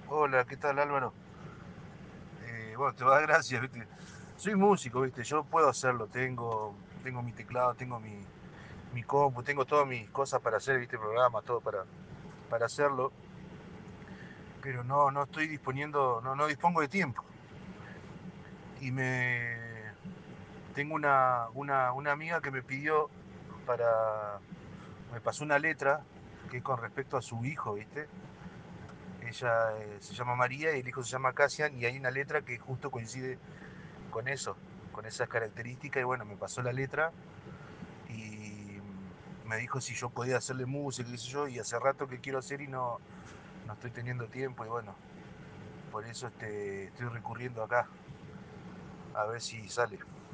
Hola, ¿qué tal Álvaro? Bueno, te va a dar gracias, ¿viste? Soy músico, ¿viste? Yo puedo hacerlo, tengo mi teclado, tengo mi compu, tengo todas mis cosas para hacer, ¿viste? Programas, todo para hacerlo, pero no estoy disponiendo, no dispongo de tiempo. Y tengo una amiga que me pidió para, me pasó una letra que es con respecto a su hijo, ¿viste? Ella se llama María y el hijo se llama Cassian y hay una letra que justo coincide con eso, con esas características y bueno, me pasó la letra y me dijo si yo podía hacerle música, qué sé yo, y hace rato que quiero hacer y no estoy teniendo tiempo y bueno, por eso estoy recurriendo acá, a ver si sale.